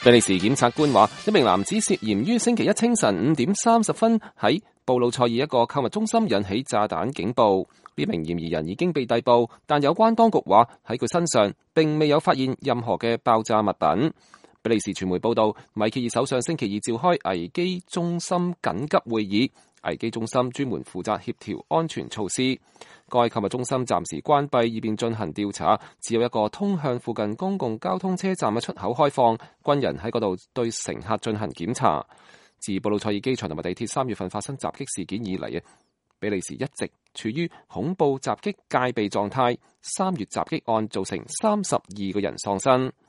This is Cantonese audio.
比利時檢察官話，一名男子涉嫌於星期一清晨5點30分喺布魯塞爾一個購物中心引起炸彈警報。呢名嫌疑人已經被逮捕，但有關當局話喺佢身上並未有發現任何嘅爆炸物品。比利時傳媒報道，米歇爾首相星期二召開危機中心緊急會議，危機中心專門負責協調安全措施。該購物中心暫時關閉，以便進行調查。只有一個通向附近公共交通車站嘅出口開放，軍人喺嗰度對乘客進行檢查。自布魯塞爾機場同埋地鐵3月份發生襲擊事件以嚟，比利時一直處於恐怖襲擊戒備狀態。3月襲擊案造成32個人喪生。